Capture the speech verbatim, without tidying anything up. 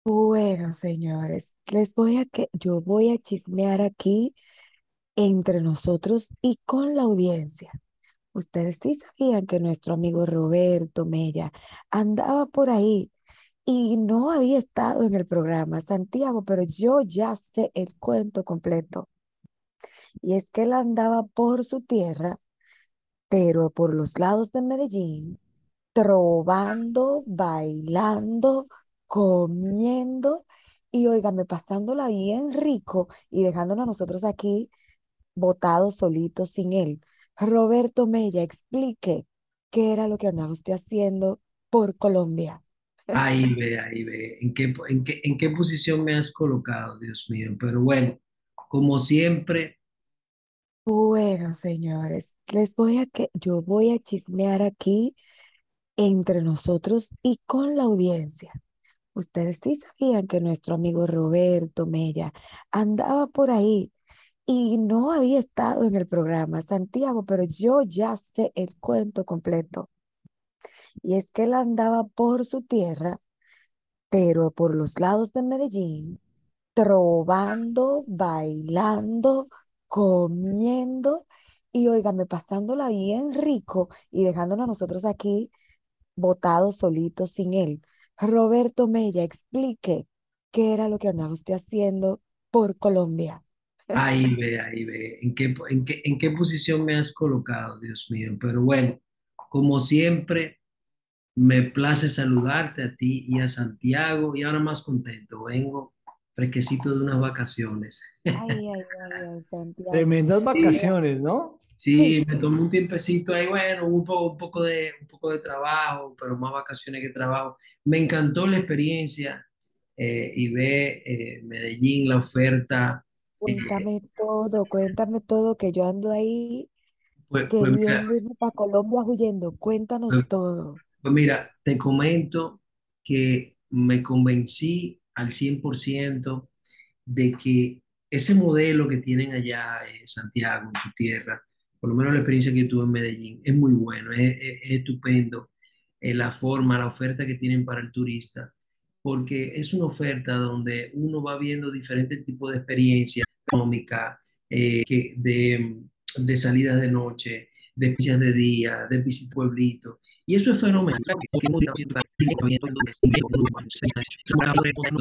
Bueno, señores, les voy a que yo voy a chismear aquí entre nosotros y con la audiencia. Ustedes sí sabían que nuestro amigo Roberto Mella andaba por ahí y no había estado en el programa Santiago, pero yo ya sé el cuento completo. Y es que él andaba por su tierra, pero por los lados de Medellín, trovando, bailando, comiendo y, óigame, pasándola bien rico y dejándonos a nosotros aquí botados solitos sin él. Roberto Mella, explique qué era lo que andaba usted haciendo por Colombia. Ahí ve, ahí ve. ¿En qué, en qué, en qué posición me has colocado, Dios mío? Pero bueno, como siempre, Bueno, señores, les voy a que yo voy a chismear aquí entre nosotros y con la audiencia. Ustedes sí sabían que nuestro amigo Roberto Mella andaba por ahí y no había estado en el programa Santiago, pero yo ya sé el cuento completo. Y es que él andaba por su tierra, pero por los lados de Medellín, trovando, bailando, comiendo y, óigame, pasándola bien rico y dejándonos a nosotros aquí botados solitos sin él. Roberto Mella, explique qué era lo que andaba usted haciendo por Colombia. ahí ve, ahí ve. ¿En qué, en qué, en qué posición me has colocado, Dios mío? Pero bueno, como siempre, me place saludarte a ti y a Santiago y ahora más contento. Vengo fresquecito de unas vacaciones. Ay, ay, ay, ay, Santiago. Tremendas Sí, Mira, vacaciones, ¿no? sí, sí, me tomé un tiempecito ahí, bueno, un poco, un poco de, un poco de trabajo, pero más vacaciones que trabajo. Me encantó la experiencia eh, y ve eh, Medellín, la oferta. eh, cuéntame todo, cuéntame todo, que yo ando ahí pues, pues mira, queriendo irme para Colombia huyendo. Cuéntanos pues, todo. pues mira, te comento que me convencí al cien por ciento de que ese modelo que tienen allá en Santiago, en tu tierra, por lo menos la experiencia que tuve en Medellín, es muy bueno, es, es- es estupendo eh, la forma, la oferta que tienen para el turista, porque es una oferta donde uno va viendo diferentes tipos de experiencias económicas, eh, que de, de salidas de noche, de experiencias de día, de visitar pueblitos. Y eso es fenomenal. Que hemos ido haciendo